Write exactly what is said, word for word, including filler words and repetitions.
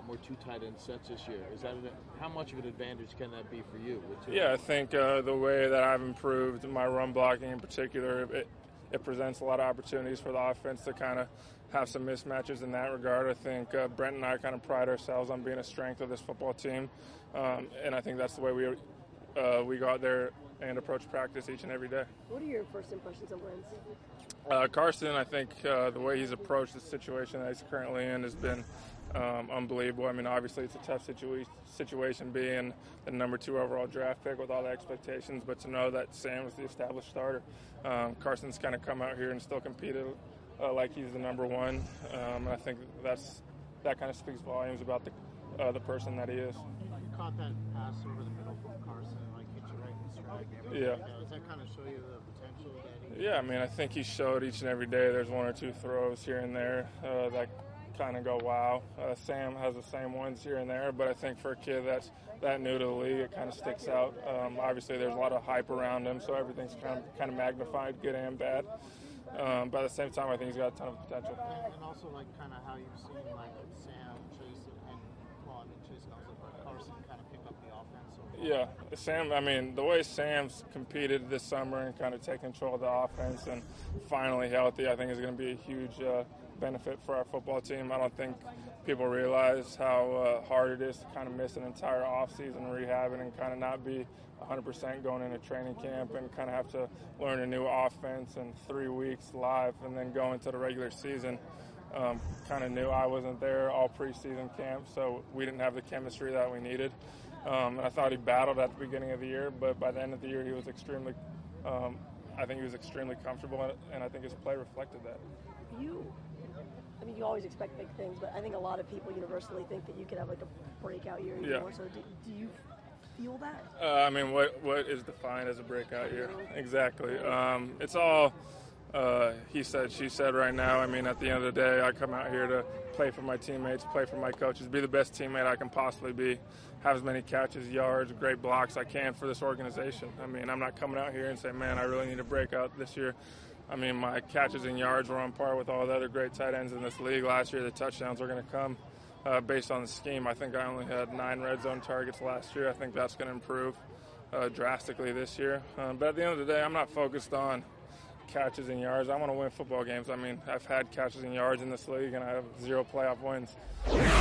more two tight end sets this year. Is that a, how much of an advantage can that be for you? With two yeah, I think uh, the way that I've improved my run blocking in particular, it, it presents a lot of opportunities for the offense to kind of have some mismatches in that regard. I think uh, Brent and I kind of pride ourselves on being a strength of this football team, um, and I think that's the way we uh, we go out there and approach practice each and every day. What are your first impressions of Wentz? Uh, Carson, I think uh, the way he's approached the situation that he's currently in has been um, unbelievable. I mean, obviously it's a tough situa- situation being the number two overall draft pick with all the expectations, but to know that Sam was the established starter. Um, Carson's kind of come out here and still competed uh, like he's the number one, um, and I think that's that kind of speaks volumes about the uh, the person that he is. You caught that pass over the middle from Carson, like hit you right in the stride. Yeah. Like that. Does that kind of show you the potential that he Yeah, I mean, I think he showed each and every day there's one or two throws here and there uh, that kind of go, wow. Uh, Sam has the same ones here and there, but I think for a kid that's that new to the league, it kind of sticks out. Um, obviously, there's a lot of hype around him, so everything's kind of kind of magnified, good and bad. Um, but at the same time, I think he's got a ton of potential. And also, like, kind of how you've seen, like, Sam, Chase, and, well, I mean, Chase knows it, but Carson kind of pick up the offense. So Yeah, Sam, I mean, the way Sam's competed this summer and kind of take control of the offense and finally healthy, I think is going to be a huge uh, benefit for our football team. I don't think people realize how uh, hard it is to kind of miss an entire offseason rehabbing and kind of not be one hundred percent going into training camp and kind of have to learn a new offense in three weeks live and then go into the regular season. Um, kind of knew I wasn't there all preseason camp, so we didn't have the chemistry that we needed. Um, and I thought he battled at the beginning of the year, but by the end of the year he was extremely, um, I think he was extremely comfortable, and I think his play reflected that. You, I mean, you always expect big things, but I think a lot of people universally think that you could have like a breakout year Yeah. more. So do, do you feel that? Uh, I mean, what what is defined as a breakout year? Exactly. Um, it's all uh, he said, she said right now. I mean, at the end of the day, I come out here to play for my teammates, play for my coaches, be the best teammate I can possibly be, have as many catches, yards, great blocks I can for this organization. I mean, I'm not coming out here and saying, man, I really need to break out this year. I mean, my catches and yards were on par with all the other great tight ends in this league last year. The touchdowns are going to come uh, based on the scheme. I think I only had nine red zone targets last year. I think that's going to improve uh, drastically this year. Um, but at the end of the day, I'm not focused on catches and yards. I want to win football games. I mean, I've had catches and yards in this league, and I have zero playoff wins.